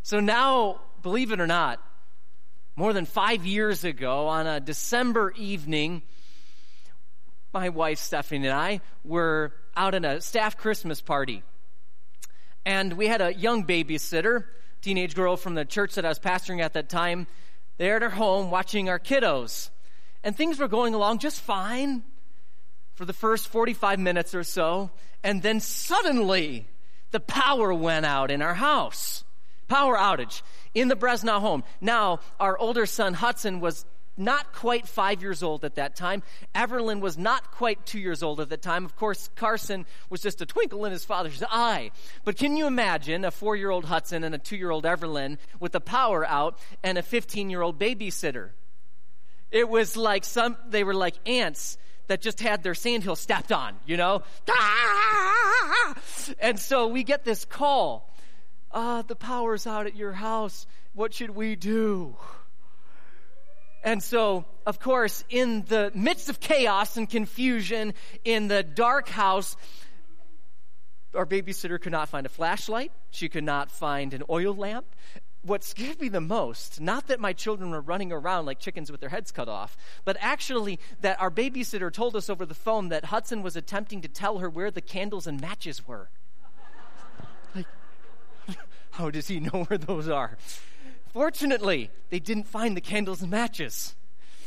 So now, believe it or not, more than 5 years ago, on a December evening, my wife Stephanie and I were out at a staff Christmas party. And we had a young babysitter, teenage girl from the church that I was pastoring at that time, there at her home watching our kiddos. And things were going along just fine for the first 45 minutes or so. And then suddenly, the power went out in our house. Power outage in the Bresnau home. Now, our older son, Hudson, was not quite 5 years old at that time. Everlyn was not quite 2 years old at the time. Of course, Carson was just a twinkle in his father's eye. But can you imagine a 4-year-old Hudson and a 2-year-old Everlyn with the power out and a 15-year-old babysitter? It was like they were like ants that just had their sandhill stepped on, you know? And so we get this call. The power's out at your house. What should we do? And so, of course, in the midst of chaos and confusion in the dark house, our babysitter could not find a flashlight. She could not find an oil lamp. What scared me the most, not that my children were running around like chickens with their heads cut off, but actually that our babysitter told us over the phone that Hudson was attempting to tell her where the candles and matches were. Like, how does he know where those are? Fortunately, they didn't find the candles and matches.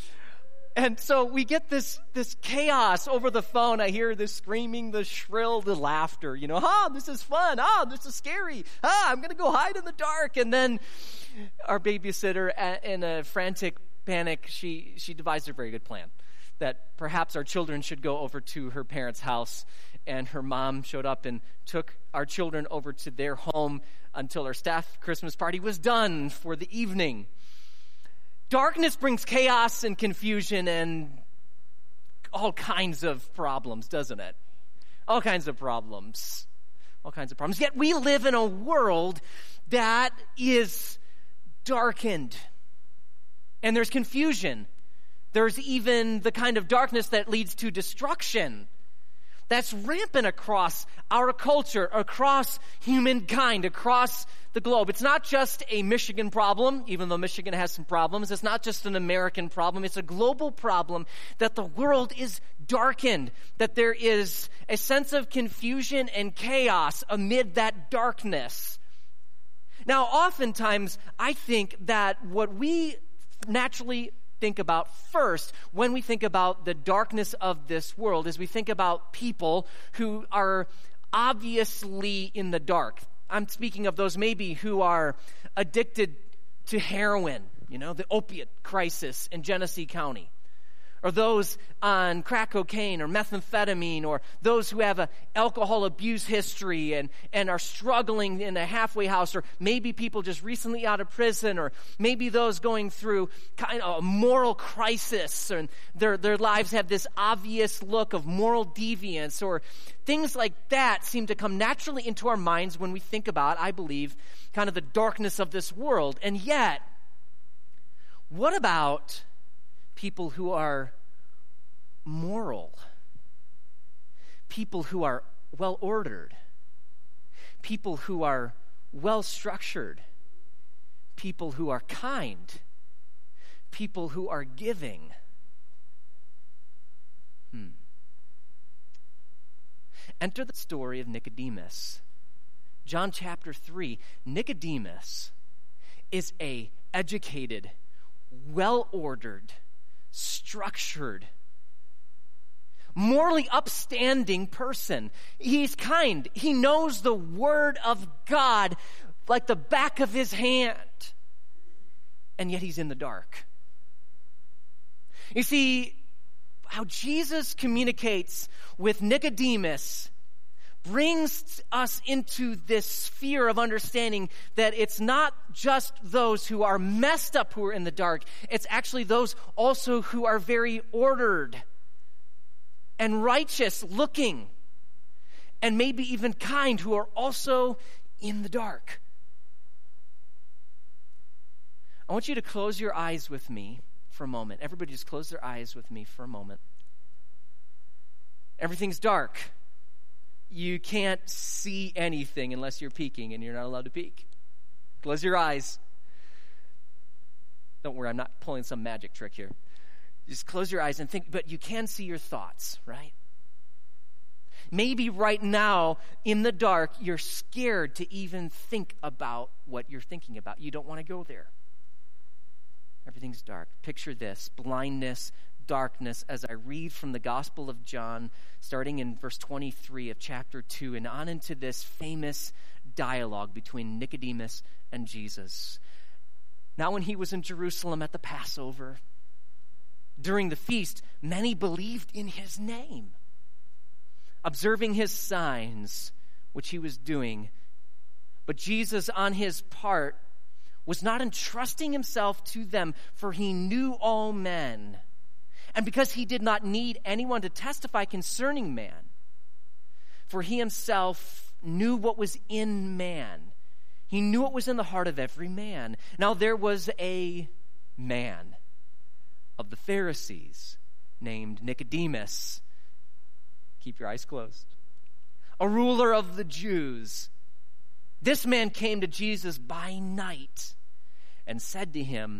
And so we get this chaos over the phone. I hear the screaming, the shrill, the laughter. You know, this is fun. This is scary. I'm going to go hide in the dark. And then our babysitter, in a frantic panic, she devised a very good plan. That perhaps our children should go over to her parents' house. And her mom showed up and took our children over to their home until our staff Christmas party was done for the evening. Darkness brings chaos and confusion and all kinds of problems, doesn't it? All kinds of problems. All kinds of problems. Yet we live in a world that is darkened. And there's confusion. There's even the kind of darkness that leads to destruction. That's rampant across our culture, across humankind, across the globe. It's not just a Michigan problem, even though Michigan has some problems. It's not just an American problem. It's a global problem that the world is darkened, that there is a sense of confusion and chaos amid that darkness. Now, oftentimes, I think that what we naturally think about first when we think about the darkness of this world is we think about people who are obviously in the dark. I'm speaking of those maybe who are addicted to heroin, you know, the opiate crisis in Genesee County. Or those on crack cocaine or methamphetamine, or those who have an alcohol abuse history and are struggling in a halfway house, or maybe people just recently out of prison, or maybe those going through kind of a moral crisis, and their lives have this obvious look of moral deviance, or things like that seem to come naturally into our minds when we think about, I believe, kind of the darkness of this world. And yet, what about people who are moral, people who are well-ordered, people who are well-structured, people who are kind, people who are giving? Enter the story of Nicodemus. John chapter 3. Nicodemus is a educated, well-ordered, structured, morally upstanding person. He's kind. He knows the Word of God like the back of his hand. And yet he's in the dark. You see, how Jesus communicates with Nicodemus brings us into this sphere of understanding that it's not just those who are messed up who are in the dark. It's actually those also who are very ordered and righteous looking and maybe even kind who are also in the dark. I want you to close your eyes with me for a moment. Everybody just close their eyes with me for a moment. Everything's dark. You can't see anything unless you're peeking, and you're not allowed to peek. Close your eyes. Don't worry, I'm not pulling some magic trick here. Just close your eyes and think, but you can see your thoughts, right? Maybe right now, in the dark, you're scared to even think about what you're thinking about. You don't want to go there. Everything's dark. Picture this, blindness, darkness, as I read from the Gospel of John, starting in verse 23 of chapter 2, and on into this famous dialogue between Nicodemus and Jesus. Now when he was in Jerusalem at the Passover, during the feast, many believed in his name, observing his signs, which he was doing. But Jesus, on his part, was not entrusting himself to them, for he knew all men. And because he did not need anyone to testify concerning man, for he himself knew what was in man. He knew what was in the heart of every man. Now there was a man of the Pharisees named Nicodemus. Keep your eyes closed. A ruler of the Jews. This man came to Jesus by night and said to him,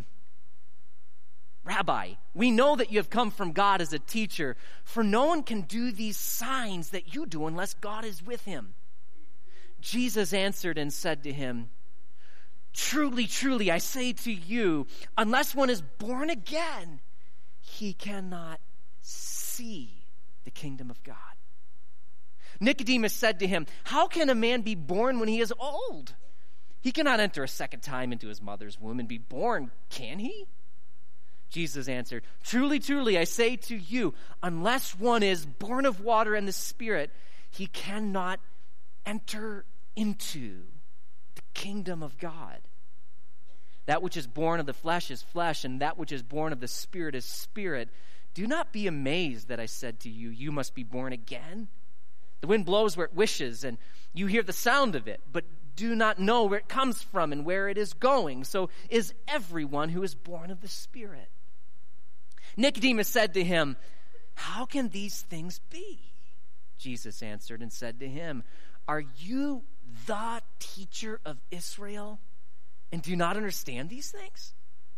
Rabbi, we know that you have come from God as a teacher, for no one can do these signs that you do unless God is with him. Jesus answered and said to him, Truly, truly, I say to you, unless one is born again, he cannot see the kingdom of God. Nicodemus said to him, How can a man be born when he is old? He cannot enter a second time into his mother's womb and be born, can he? Jesus answered, Truly, truly, I say to you, unless one is born of water and the Spirit, he cannot enter into the kingdom of God. That which is born of the flesh is flesh, and that which is born of the Spirit is spirit. Do not be amazed that I said to you, you must be born again. The wind blows where it wishes, and you hear the sound of it, but do not know where it comes from and where it is going. So is everyone who is born of the Spirit. Nicodemus said to him, How can these things be? Jesus answered and said to him, Are you the teacher of Israel and do not understand these things?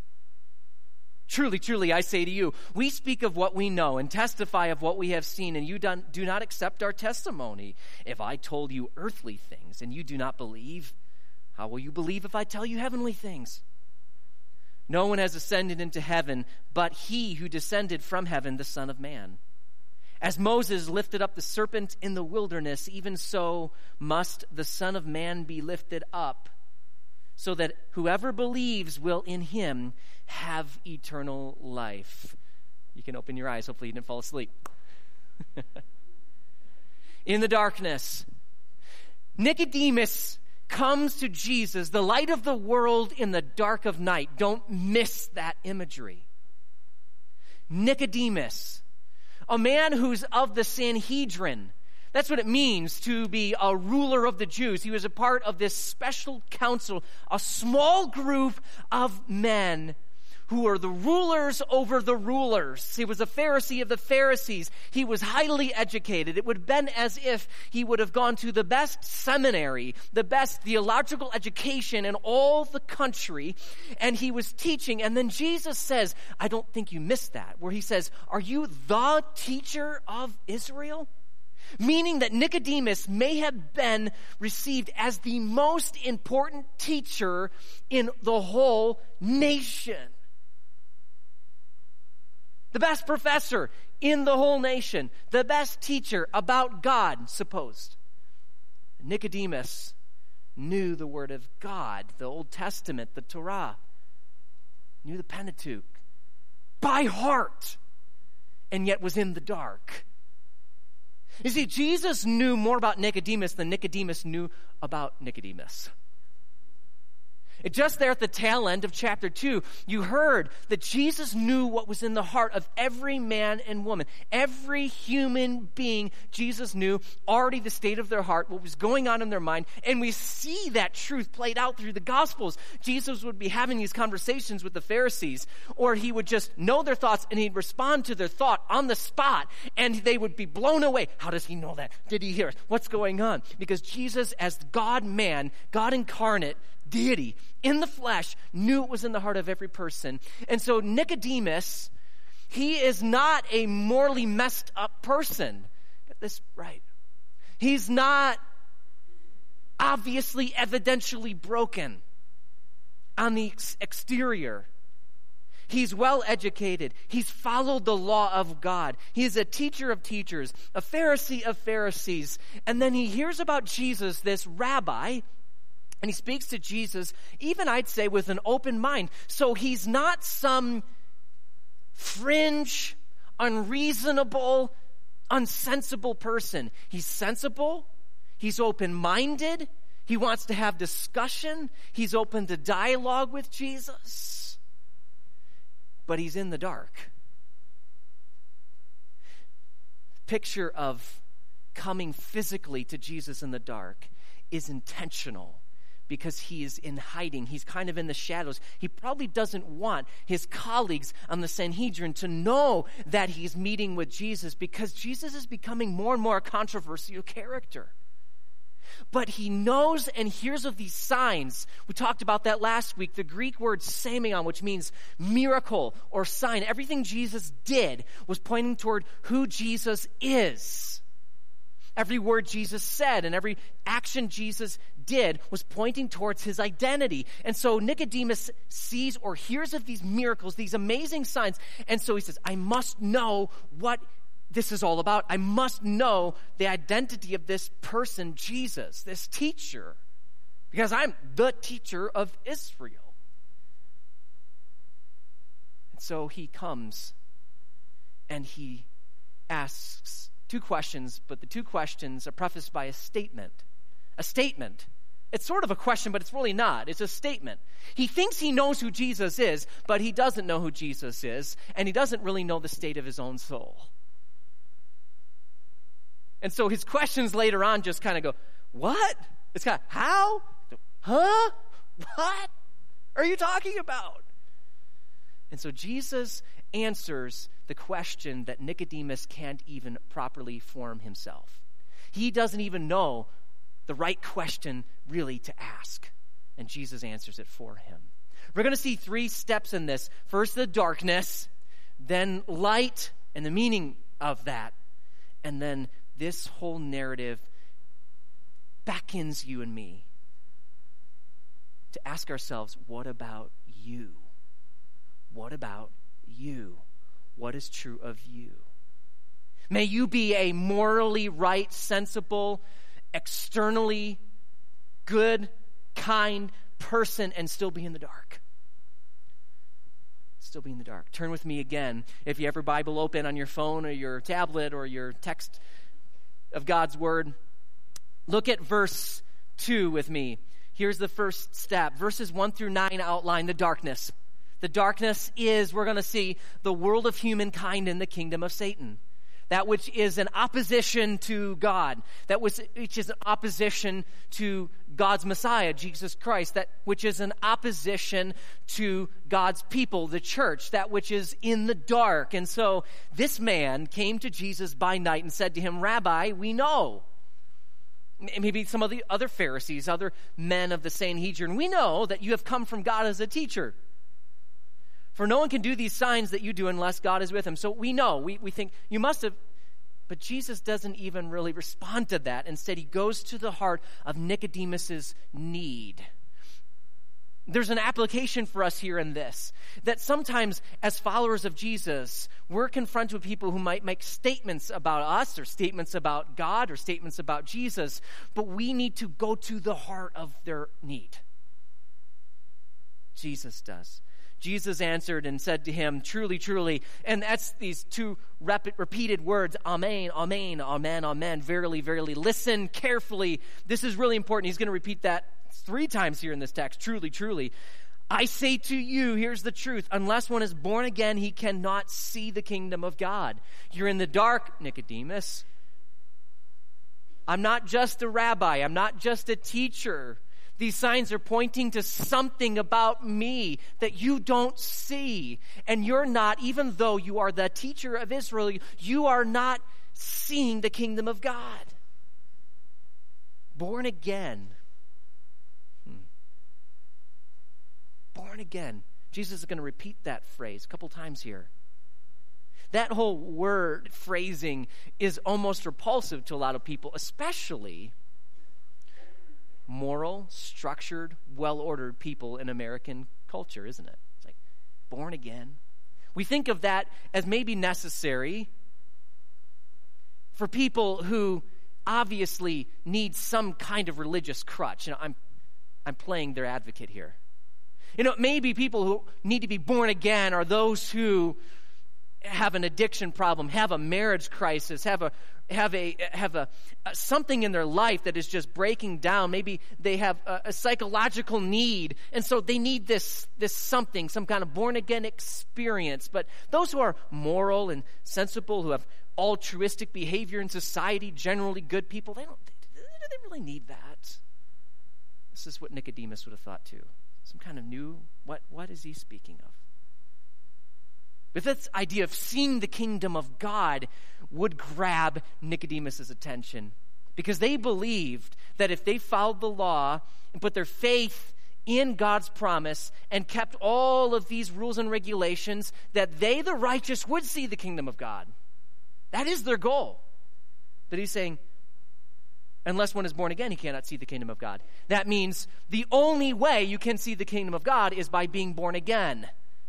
Truly, truly, I say to you, we speak of what we know and testify of what we have seen, and you do not accept our testimony. If I told you earthly things and you do not believe, how will you believe if I tell you heavenly things? No one has ascended into heaven but he who descended from heaven, the Son of Man. As Moses lifted up the serpent in the wilderness, even so must the Son of Man be lifted up, so that whoever believes will in him have eternal life. You can open your eyes. Hopefully you didn't fall asleep. In the darkness, Nicodemus comes to Jesus, the light of the world in the dark of night. Don't miss that imagery. Nicodemus, a man who's of the Sanhedrin. That's what it means to be a ruler of the Jews. He was a part of this special council, a small group of men who are the rulers over the rulers. He was a Pharisee of the Pharisees. He was highly educated. It would have been as if he would have gone to the best seminary, the best theological education in all the country, and he was teaching. And then Jesus says, I don't think you missed that, where he says, Are you the teacher of Israel? Meaning that Nicodemus may have been received as the most important teacher in the whole nation. The best professor in the whole nation. The best teacher about God, supposed. Nicodemus knew the Word of God, the Old Testament, the Torah. Knew the Pentateuch by heart, and yet was in the dark. You see, Jesus knew more about Nicodemus than Nicodemus knew about Nicodemus. Just there at the tail end of chapter 2, you heard that Jesus knew what was in the heart of every man and woman. Every human being, Jesus knew already the state of their heart, what was going on in their mind. And we see that truth played out through the Gospels. Jesus would be having these conversations with the Pharisees, or he would just know their thoughts and he'd respond to their thought on the spot, and they would be blown away. How does he know that? Did he hear it? What's going on? Because Jesus, as God-man, God incarnate, deity in the flesh, knew it was in the heart of every person. And so Nicodemus, he is not a morally messed up person. Get this right. He's not obviously, evidentially broken on the exterior. He's well educated. He's followed the law of God. He's a teacher of teachers, a Pharisee of Pharisees. And then he hears about Jesus, this rabbi, and he speaks to Jesus, even I'd say with an open mind. So he's not some fringe, unreasonable, unsensible person. He's sensible. He's open-minded. He wants to have discussion. He's open to dialogue with Jesus. But he's in the dark. Picture of coming physically to Jesus in the dark is intentional because he is in hiding. He's kind of in the shadows. He probably doesn't want his colleagues on the Sanhedrin to know that he's meeting with Jesus because Jesus is becoming more and more a controversial character. But he knows and hears of these signs. We talked about that last week. The Greek word semeion, which means miracle or sign. Everything Jesus did was pointing toward who Jesus is. Every word Jesus said and every action Jesus did was pointing towards his identity. And so Nicodemus sees or hears of these miracles, these amazing signs. And so he says, I must know what this is all about. I must know the identity of this person, Jesus, this teacher, because I'm the teacher of Israel. And so he comes and he asks two questions, but the two questions are prefaced by a statement. A statement. It's sort of a question, but it's really not. It's a statement. He thinks he knows who Jesus is, but he doesn't know who Jesus is, and he doesn't really know the state of his own soul. And so his questions later on just kind of go, what? It's kind of, how? Huh? What are you talking about? And so Jesus answers the question that Nicodemus can't even properly form himself. He doesn't even know the right question really to ask. And Jesus answers it for him. We're going to see three steps in this. First, the darkness, then light and the meaning of that, and then this whole narrative beckons you and me to ask ourselves, what about you? What about you? What is true of you? May you be a morally right, sensible, externally good, kind person and still be in the dark. Still be in the dark. Turn with me again. If you have your Bible open on your phone or your tablet or your text of God's word, look at verse 2 with me. Here's the first step. Verses 1 through 9 outline the darkness. The darkness is, we're going to see, the world of humankind in the kingdom of Satan. That which is an opposition to God. That which is an opposition to God's Messiah, Jesus Christ. That which is an opposition to God's people, the church. That which is in the dark. And so this man came to Jesus by night and said to him, Rabbi, we know. Maybe some of the other Pharisees, other men of the Sanhedrin, we know that you have come from God as a teacher. For no one can do these signs that you do unless God is with him. So we know, we think you must have, but Jesus doesn't even really respond to that. Instead, he goes to the heart of Nicodemus's need. There's an application for us here in this, that sometimes as followers of Jesus, we're confronted with people who might make statements about us or statements about God or statements about Jesus, but we need to go to the heart of their need. Jesus does. Jesus answered and said to him, truly, truly, and that's these two repeated words, amen, amen, amen, amen, verily, verily. Listen carefully. This is really important. He's going to repeat that 3 times here in this text, truly, truly. I say to you, here's the truth, unless one is born again, he cannot see the kingdom of God. You're in the dark, Nicodemus. I'm not just a rabbi. I'm not just a teacher. These signs are pointing to something about me that you don't see. And you're not, even though you are the teacher of Israel, you are not seeing the kingdom of God. Born again. born again. Jesus is going to repeat that phrase a couple times here. That whole word phrasing is almost repulsive to a lot of people, especially moral, structured, well-ordered people in American culture, isn't it? It's like, born again. We think of that as maybe necessary for people who obviously need some kind of religious crutch. I'm playing their advocate here. Maybe people who need to be born again are those who have an addiction problem, have a marriage crisis, have a something in their life that is just breaking down. Maybe they have a psychological need, and so they need this something, some kind of born again experience. But those who are moral and sensible, who have altruistic behavior in society, generally good people, do they really need that? This is what Nicodemus would have thought too. Some kind of new, what is he speaking of? But this idea of seeing the kingdom of God would grab Nicodemus' attention, because they believed that if they followed the law and put their faith in God's promise and kept all of these rules and regulations, that they, the righteous, would see the kingdom of God. That is their goal. But he's saying, unless one is born again, he cannot see the kingdom of God. That means the only way you can see the kingdom of God is by being born again.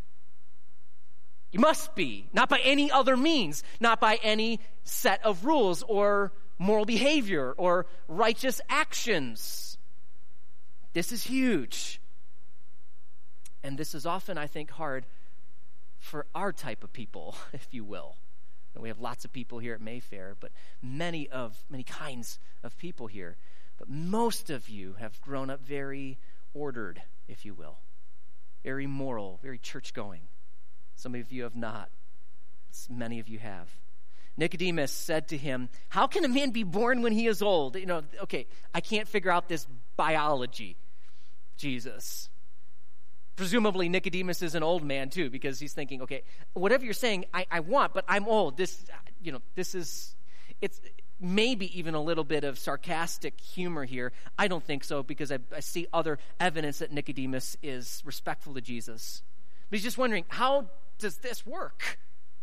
You must be, not by any other means, not by any set of rules or moral behavior or righteous actions. This is huge. And this is often, I think, hard for our type of people, if you will. And we have lots of people here at Mayfair, but many kinds of people here. But most of you have grown up very ordered, if you will. Very moral, very church-going. Some of you have not. Many of you have. Nicodemus said to him, "How can a man be born when he is old?" Okay, I can't figure out this biology, Jesus. Presumably Nicodemus is an old man too, because he's thinking, okay, whatever you're saying, I want, but I'm old. It's maybe even a little bit of sarcastic humor here. I don't think so, because I see other evidence that Nicodemus is respectful to Jesus. But he's just wondering, how does this work?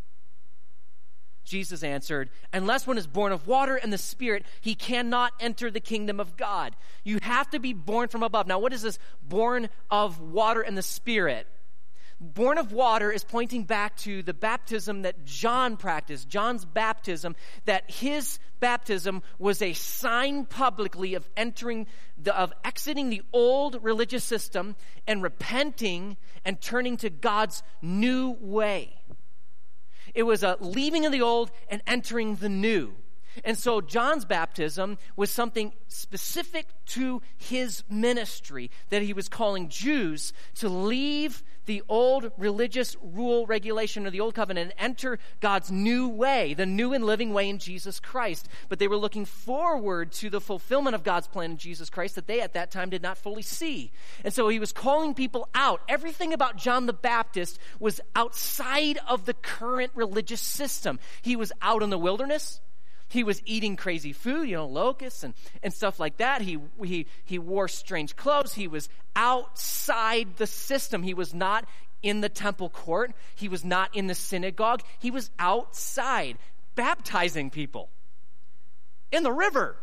Jesus answered, "Unless one is born of water and the Spirit, he cannot enter the kingdom of God." You have to be born from above. Now, what is this born of water and the Spirit? Born of water is pointing back to the baptism that John practiced, John's baptism, that his baptism was a sign publicly of exiting the old religious system and repenting and turning to God's new way. It was a leaving of the old and entering the new. And so John's baptism was something specific to his ministry, that he was calling Jews to leave the old religious rule, regulation of the old covenant and enter God's new way, the new and living way in Jesus Christ. But they were looking forward to the fulfillment of God's plan in Jesus Christ that they at that time did not fully see. And so he was calling people out. Everything about John the Baptist was outside of the current religious system. He was out in the wilderness. He was eating crazy food, locusts and stuff like that. He wore strange clothes. He was outside the system. He was not in the temple court. He was not in the synagogue. He was outside, baptizing people in the river.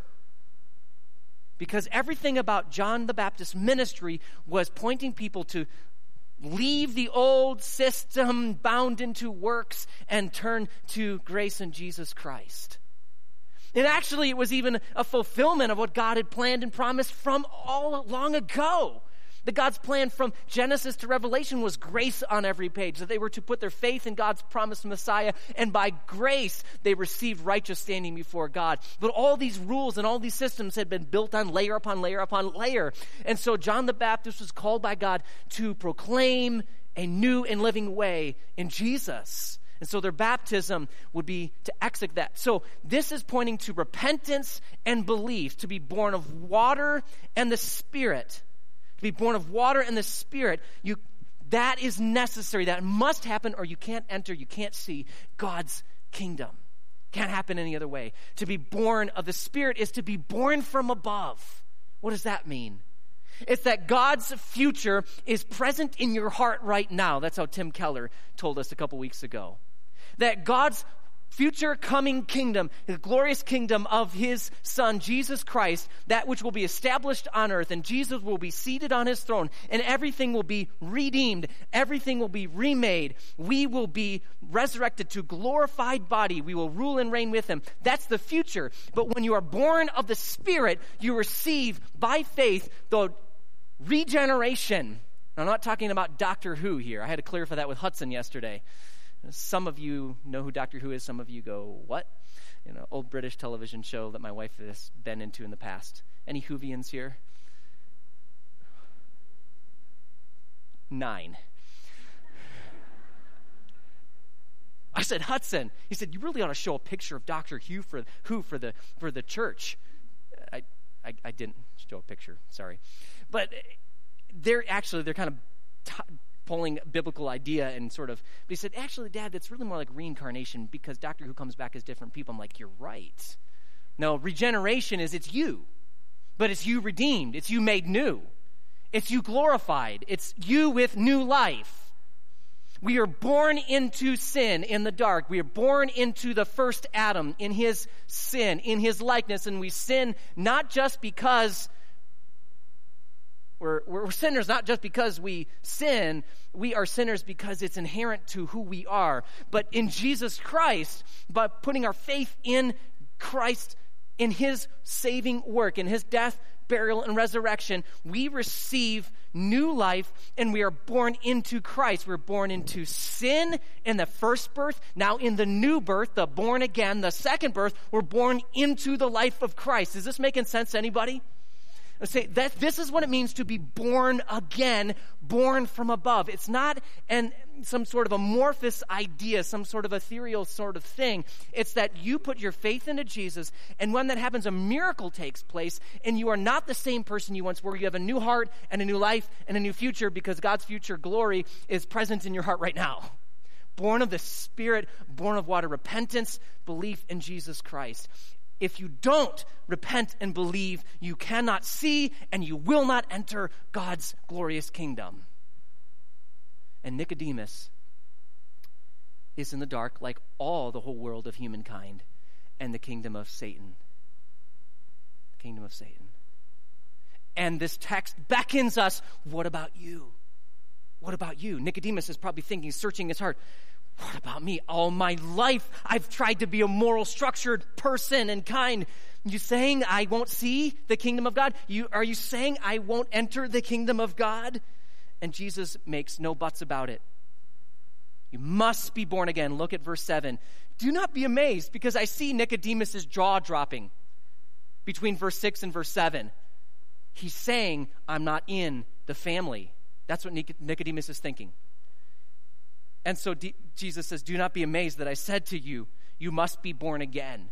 Because everything about John the Baptist's ministry was pointing people to leave the old system bound into works and turn to grace in Jesus Christ. And actually, it was even a fulfillment of what God had planned and promised from all long ago. That God's plan from Genesis to Revelation was grace on every page, that they were to put their faith in God's promised Messiah, and by grace they received righteous standing before God. But all these rules and all these systems had been built on layer upon layer upon layer. And so John the Baptist was called by God to proclaim a new and living way in Jesus. And so their baptism would be to exit that. So this is pointing to repentance and belief, to be born of water and the Spirit. To be born of water and the Spirit, that is necessary. That must happen, or you can't enter, you can't see God's kingdom. Can't happen any other way. To be born of the Spirit is to be born from above. What does that mean? It's that God's future is present in your heart right now. That's how Tim Keller told us a couple weeks ago. That God's future coming kingdom, the glorious kingdom of his Son, Jesus Christ, that which will be established on earth, and Jesus will be seated on his throne, and everything will be redeemed, everything will be remade. We will be resurrected to glorified body. We will rule and reign with him. That's the future. But when you are born of the Spirit, you receive by faith the regeneration. I'm not talking about Doctor Who here. I had to clarify that with Hudson yesterday. Some of you know who Doctor Who is. Some of you go, what? Old British television show that my wife has been into in the past. Any Whovians here? 9. I said, Hudson. He said, you really ought to show a picture of Doctor Who for the church. I didn't show a picture. Sorry. But they're kind of pulling a biblical idea and but he said, actually, Dad, that's really more like reincarnation because Doctor Who comes back as different people. I'm like, you're right. No, regeneration it's you, but it's you redeemed. It's you made new. It's you glorified. It's you with new life. We are born into sin in the dark. We are born into the first Adam in his sin, in his likeness, and we sin not just because we're sinners, not just because we sin. We are sinners because it's inherent to who we are. But in Jesus Christ, by putting our faith in Christ, in his saving work, in his death, burial, and resurrection, we receive new life, and we are born into Christ. We're born into sin in the first birth. Now in the new birth, the born again, the second birth, we're born into the life of Christ. Is this making sense to anybody? Let's say that this is what it means to be born again, born from above. It's not some sort of amorphous idea, some sort of ethereal sort of thing. It's that you put your faith into Jesus, and when that happens, a miracle takes place, and you are not the same person you once were. You have a new heart and a new life and a new future because God's future glory is present in your heart right now. Born of the Spirit, born of water, repentance, belief in Jesus Christ. If you don't repent and believe, you cannot see and you will not enter God's glorious kingdom. And Nicodemus is in the dark like the whole world of humankind and the kingdom of Satan. The kingdom of Satan. And this text beckons us, what about you? What about you? Nicodemus is probably thinking, searching his heart, what about me? All my life, I've tried to be a moral, structured person and kind. You saying I won't see the kingdom of God? Are you saying I won't enter the kingdom of God? And Jesus makes no buts about it. You must be born again. Look at verse 7. Do not be amazed because I see Nicodemus' jaw dropping between verse 6 and verse 7. He's saying, I'm not in the family. That's what Nicodemus is thinking. And so Jesus says, do not be amazed that I said to you, you must be born again.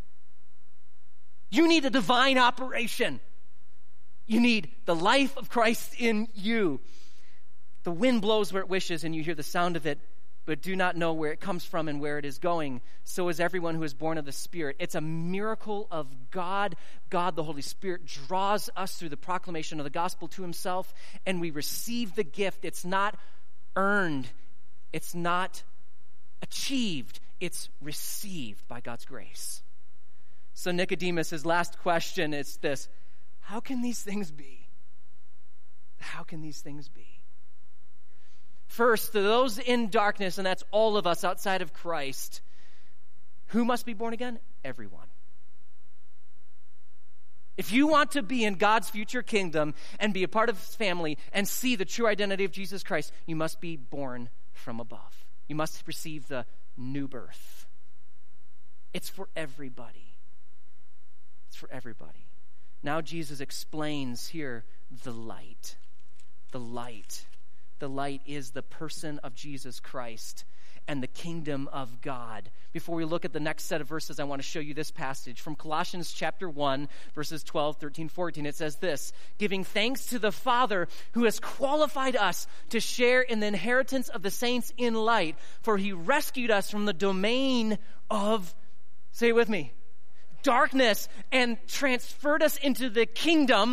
You need a divine operation. You need the life of Christ in you. The wind blows where it wishes, and you hear the sound of it, but do not know where it comes from and where it is going. So is everyone who is born of the Spirit. It's a miracle of God. God, the Holy Spirit, draws us through the proclamation of the gospel to himself, and we receive the gift. It's not earned. It's not achieved. It's received by God's grace. So Nicodemus' last question is this: how can these things be? How can these things be? First, to those in darkness, and that's all of us outside of Christ, who must be born again? Everyone. If you want to be in God's future kingdom and be a part of his family and see the true identity of Jesus Christ, you must be born from above. You must receive the new birth. It's for everybody. It's for everybody. Now Jesus explains here the light. The light. The light is the person of Jesus Christ and the kingdom of God. Before we look at the next set of verses, I want to show you this passage from Colossians chapter 1, verses 12, 13, 14. It says this: giving thanks to the Father who has qualified us to share in the inheritance of the saints in light, for he rescued us from the domain of, say it with me, darkness, and transferred us into the kingdom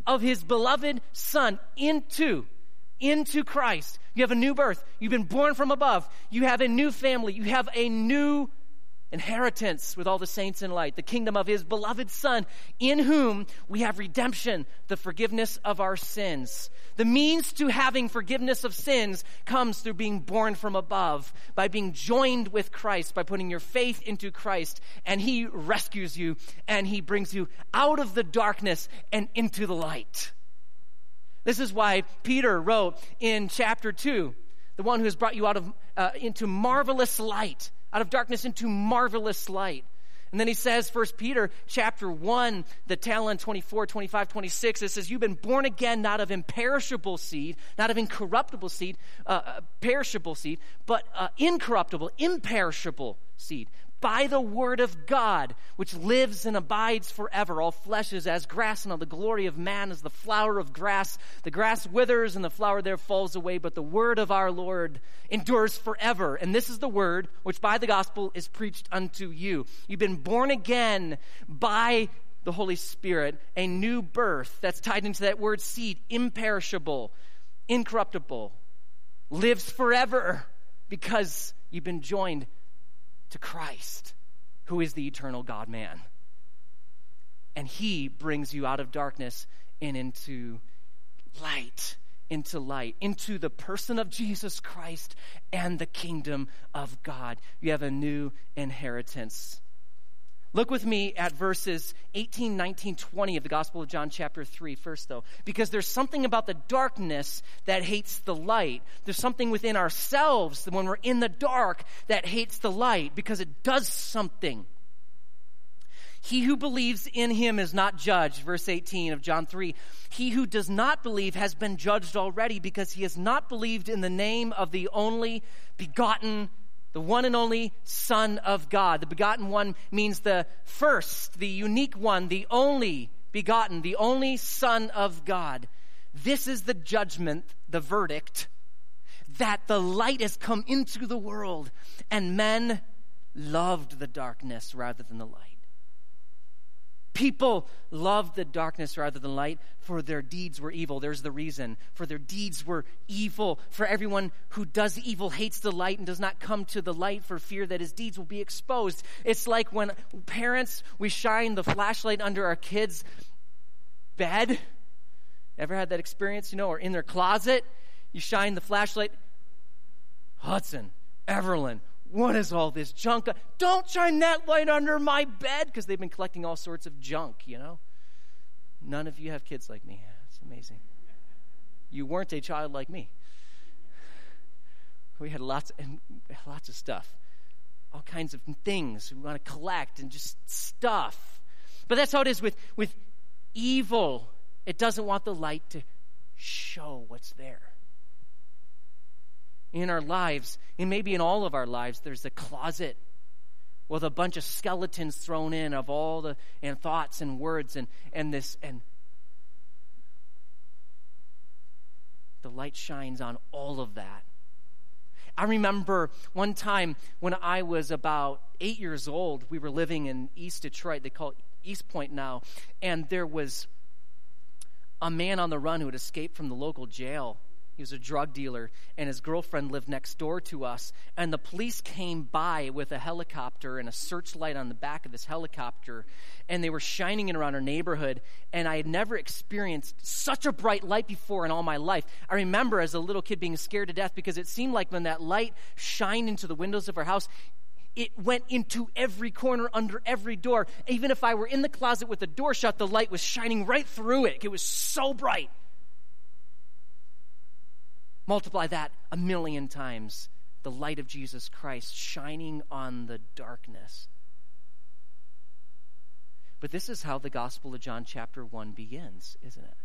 of his beloved Son into Christ. You have a new birth. You've been born from above. You have a new family. You have a new inheritance with all the saints in light, the kingdom of his beloved Son, in whom we have redemption, the forgiveness of our sins. The means to having forgiveness of sins comes through being born from above, by being joined with Christ, by putting your faith into Christ, and he rescues you, and he brings you out of the darkness and into the light. This is why Peter wrote in chapter 2, the one who has brought you out of into marvelous light, out of darkness into marvelous light. And then he says, 1 Peter chapter 1, the tail end 24, 25, 26, it says, you've been born again, not of imperishable seed, not of incorruptible seed, perishable seed, but incorruptible, imperishable seed, by the word of God, which lives and abides forever. All flesh is as grass, and all the glory of man is the flower of grass. The grass withers, and the flower there falls away, but the word of our Lord endures forever. And this is the word which by the gospel is preached unto you. You've been born again by the Holy Spirit, a new birth that's tied into that word seed, imperishable, incorruptible, lives forever, because you've been joined to Christ, who is the eternal God-man. And he brings you out of darkness and into light, into the person of Jesus Christ and the kingdom of God. You have a new inheritance. Look with me at verses 18, 19, 20 of the Gospel of John chapter 3 first, though, because there's something about the darkness that hates the light. There's something within ourselves when we're in the dark that hates the light, because it does something. He who believes in him is not judged, verse 18 of John 3. He who does not believe has been judged already, because he has not believed in the name of the only begotten, the one and only Son of God. The begotten one means the first, the unique one, the only begotten, the only Son of God. This is the judgment, the verdict, that the light has come into the world, and men loved the darkness rather than the light. People loved the darkness rather than light, for their deeds were evil. There's the reason. For their deeds were evil. For everyone who does evil hates the light and does not come to the light for fear that his deeds will be exposed. It's like when parents, we shine the flashlight under our kids' bed. Ever had that experience, or in their closet? You shine the flashlight. Hudson, Everlyn, what is all this junk? Don't shine that light under my bed, because they've been collecting all sorts of junk, None of you have kids like me. It's amazing. You weren't a child like me. We had lots of stuff. All kinds of things we want to collect and just stuff. But that's how it is with evil. It doesn't want the light to show what's there. In our lives, and maybe in all of our lives, there's a closet with a bunch of skeletons thrown in of all the thoughts and words and the light shines on all of that. I remember one time when I was about 8 years old, we were living in East Detroit. They call it East Point now, and there was a man on the run who had escaped from the local jail. He was a drug dealer, and his girlfriend lived next door to us. And the police came by with a helicopter and a searchlight on the back of this helicopter, and they were shining it around our neighborhood. And I had never experienced such a bright light before in all my life. I remember as a little kid being scared to death, because it seemed like when that light shined into the windows of our house, it went into every corner, under every door. Even if I were in the closet with the door shut, the light was shining right through it. It was so bright. Multiply that 1,000,000 times. The light of Jesus Christ shining on the darkness. But this is how the Gospel of John chapter 1 begins, isn't it?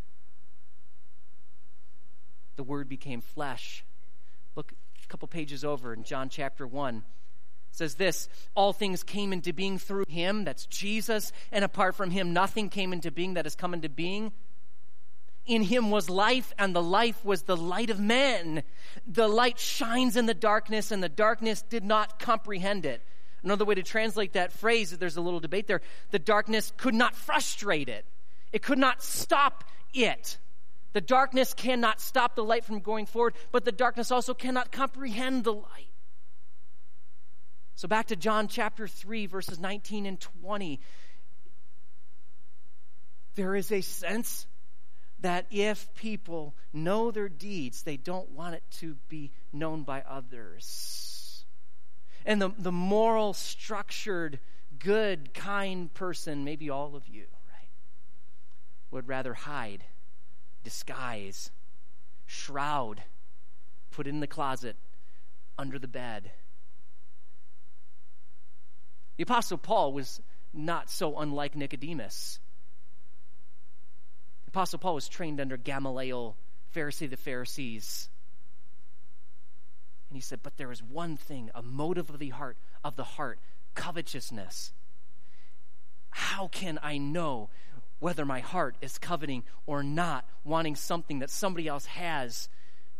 The Word became flesh. Look a couple pages over in John chapter 1. It says this: all things came into being through him, that's Jesus, and apart from him nothing came into being that has come into being. In him was life, and the life was the light of men. The light shines in the darkness, and the darkness did not comprehend it. Another way to translate that phrase, there's a little debate there, the darkness could not frustrate it. It could not stop it. The darkness cannot stop the light from going forward, but the darkness also cannot comprehend the light. So back to John chapter 3, verses 19 and 20. There is a sense that if people know their deeds, they don't want it to be known by others. And the moral, structured, good, kind person, maybe all of you, right, would rather hide, disguise, shroud, put in the closet, under the bed. The Apostle Paul was not so unlike Nicodemus. The Apostle Paul was trained under Gamaliel, Pharisee of the Pharisees. And he said, but there is one thing, a motive of the heart, covetousness. How can I know whether my heart is coveting or not, wanting something that somebody else has?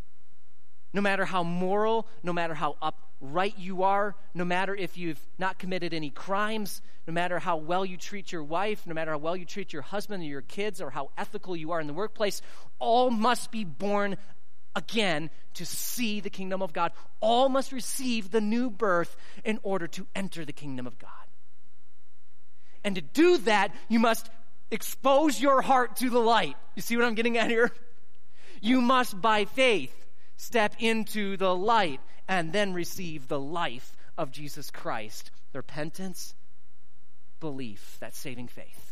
No matter how moral, no matter how upright you are, no matter if you've not committed any crimes, no matter how well you treat your wife, no matter how well you treat your husband or your kids, or how ethical you are in the workplace, all must be born again to see the kingdom of God. All must receive the new birth in order to enter the kingdom of God. And to do that, you must expose your heart to the light. You see what I'm getting at here? You must, by faith, step into the light and then receive the life of Jesus Christ. Repentance, belief, that's saving faith.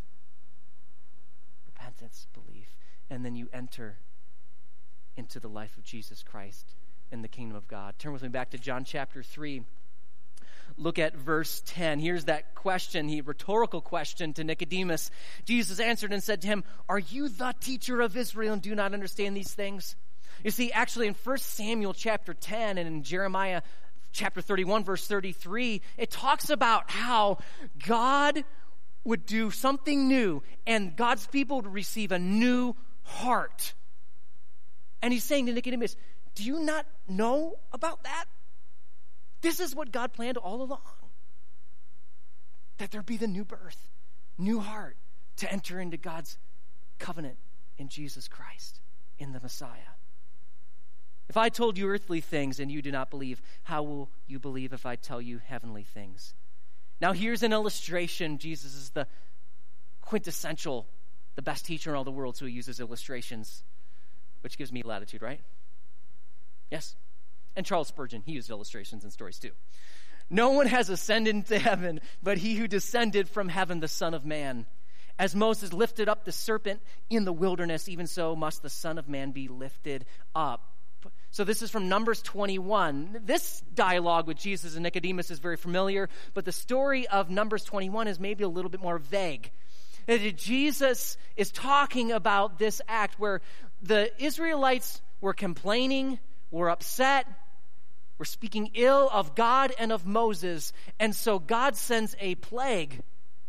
Repentance, belief, and then you enter into the life of Jesus Christ in the kingdom of God. Turn with me back to John chapter 3. Look at verse 10. Here's that question, rhetorical question to Nicodemus. Jesus answered and said to him, are you the teacher of Israel and do not understand these things? You see, actually in 1 Samuel chapter 10 and in Jeremiah chapter 31, verse 33, it talks about how God would do something new and God's people would receive a new heart. And he's saying to Nicodemus, do you not know about that? This is what God planned all along. That there be the new birth, new heart, to enter into God's covenant in Jesus Christ, in the Messiah. If I told you earthly things and you do not believe, how will you believe if I tell you heavenly things? Now here's an illustration. Jesus is the quintessential, the best teacher in all the world, so he uses illustrations, which gives me latitude, right? Yes. And Charles Spurgeon, he used illustrations and stories too. No one has ascended into heaven, but he who descended from heaven, the Son of Man. As Moses lifted up the serpent in the wilderness, even so must the Son of Man be lifted up. So this is from Numbers 21. This dialogue with Jesus and Nicodemus is very familiar, but the story of Numbers 21 is maybe a little bit more vague. Jesus is talking about this act where the Israelites were complaining, were upset, were speaking ill of God and of Moses, and so God sends a plague,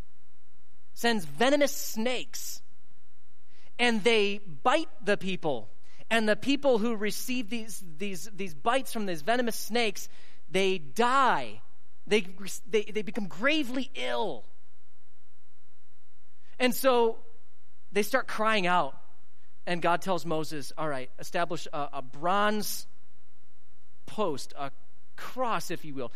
sends venomous snakes, and they bite the people. And the people who receive these bites from these venomous snakes, they die. They become gravely ill. And so they start crying out. And God tells Moses, all right, establish a bronze post, a cross, if you will,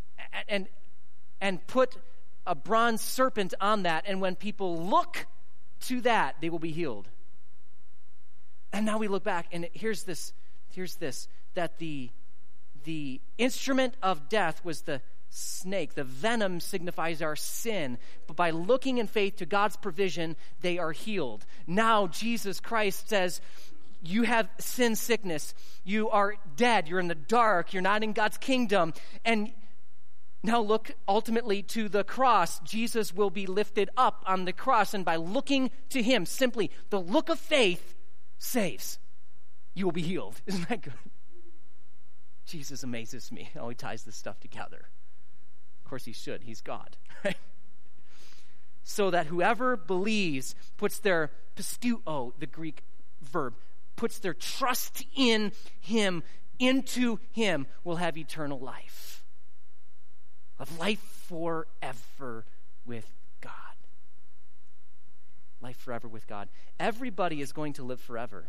and put a bronze serpent on that. And when people look to that, they will be healed. And now we look back, and here's this, that the instrument of death was the snake. The venom signifies our sin. But by looking in faith to God's provision, they are healed. Now Jesus Christ says, you have sin sickness. You are dead. You're in the dark. You're not in God's kingdom. And now look ultimately to the cross. Jesus will be lifted up on the cross. And by looking to him, simply the look of faith saves. You will be healed. Isn't that good? Jesus amazes me how he ties this stuff together. Of course he should. He's God. Right? So that whoever believes puts their pisteuo, the Greek verb, puts their trust in him, into him, will have eternal life. Of life forever with God. life forever with God. Everybody is going to live forever.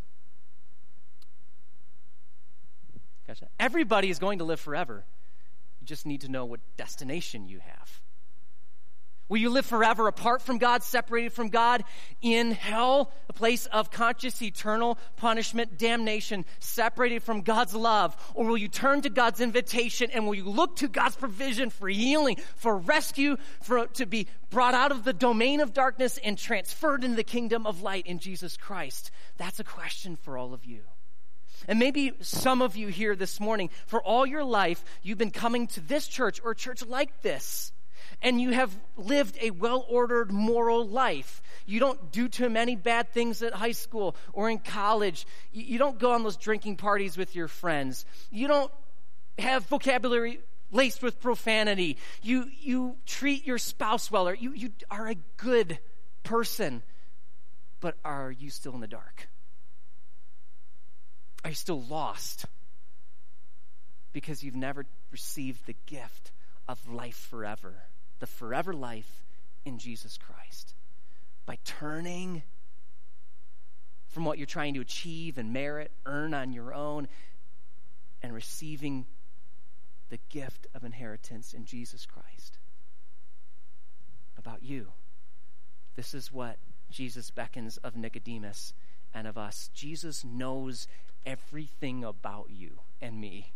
Gotcha. Everybody is going to live forever. You just need to know what destination you have. Will you live forever apart from God, separated from God, in hell, a place of conscious, eternal punishment, damnation, separated from God's love? Or will you turn to God's invitation and will you look to God's provision for healing, for rescue, to be brought out of the domain of darkness and transferred into the kingdom of light in Jesus Christ? That's a question for all of you. And maybe some of you here this morning, for all your life, you've been coming to this church or a church like this, and you have lived a well-ordered moral life. You don't do too many bad things at high school or in college. You don't go on those drinking parties with your friends. You don't have vocabulary laced with profanity. You treat your spouse well. Or you are a good person. But are you still in the dark? Are you still lost? Because you've never received the gift of life forever. The forever life in Jesus Christ. By turning from what you're trying to achieve and merit, earn on your own, and receiving the gift of inheritance in Jesus Christ. About you. This is what Jesus beckons of Nicodemus and of us. Jesus knows everything about you and me.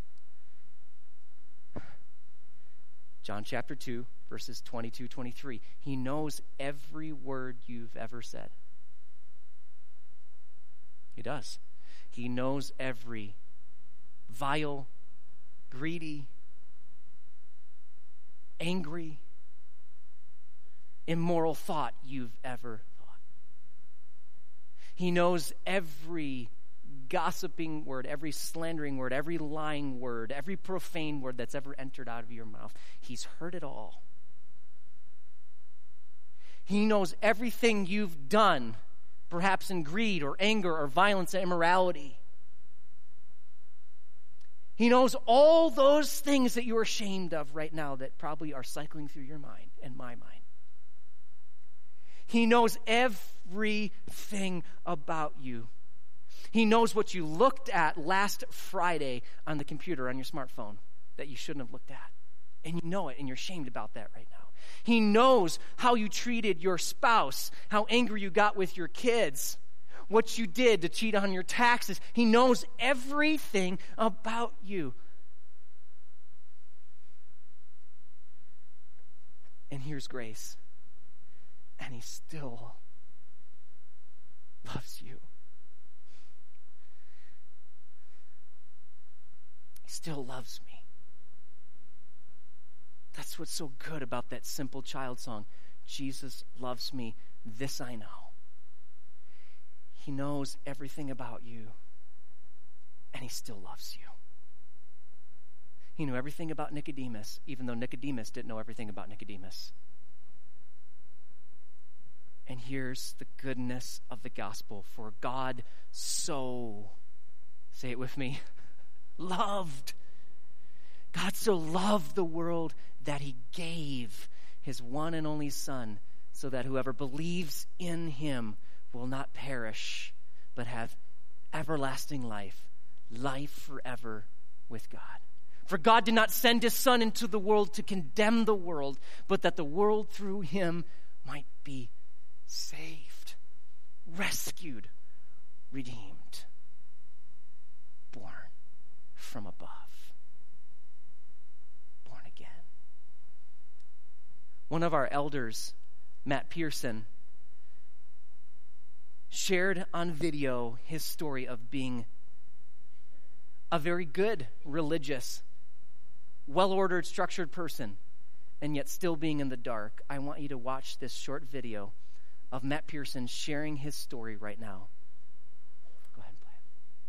John chapter 2, verses 22-23. He knows every word you've ever said. He does. He knows every vile, greedy, angry, immoral thought you've ever thought. He knows every gossiping word, every slandering word, every lying word, every profane word that's ever entered out of your mouth. He's heard it all. He knows everything you've done, perhaps in greed or anger or violence and immorality. He knows all those things that you're ashamed of right now that probably are cycling through your mind and my mind. He knows everything about you. He knows what you looked at last Friday on the computer, on your smartphone, that you shouldn't have looked at. And you know it, and you're ashamed about that right now. He knows how you treated your spouse, how angry you got with your kids, what you did to cheat on your taxes. He knows everything about you. And here's grace. And he still loves you. He still loves me. That's what's so good about that simple child song. Jesus loves me, this I know. He knows everything about you, and he still loves you. He knew everything about Nicodemus, even though Nicodemus didn't know everything about Nicodemus. And here's the goodness of the gospel. For God so, say it with me, loved. God so loved the world that he gave his one and only Son, so that whoever believes in him will not perish, but have everlasting life, life forever with God. For God did not send his Son into the world to condemn the world, but that the world through him might be saved, rescued, redeemed, born from above, born again. One of our elders, Matt Pearson, shared on video his story of being a very good, religious, well-ordered, structured person, and yet still being in the dark. I want you to watch this short video of Matt Pearson sharing his story right now.